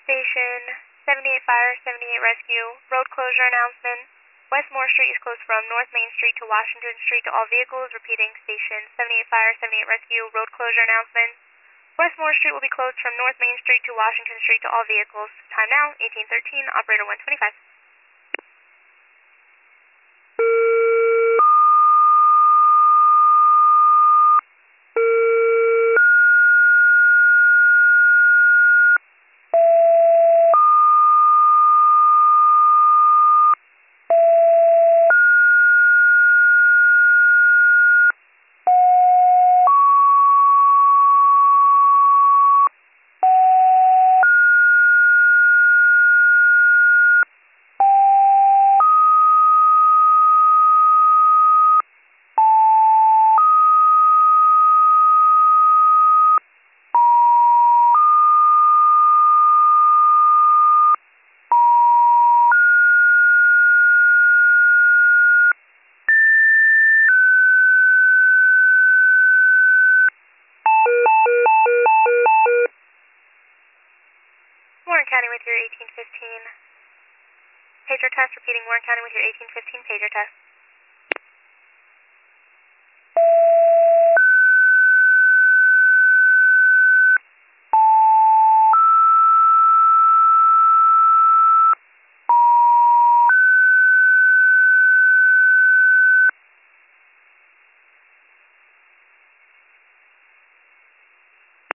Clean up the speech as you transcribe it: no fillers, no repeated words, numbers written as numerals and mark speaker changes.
Speaker 1: Station, 78 Fire, 78 Rescue, road closure announcement. Westmore Street is closed from North Main Street to Washington Street to all vehicles. Repeating, Station, 78 Fire, 78 Rescue, road closure announcement. Westmore Street will be closed from North Main Street to Washington Street to all vehicles. Time now, 1813, operator 125. Warren County with your 1815. Pager test, repeating Warren County with your 1815 pager test.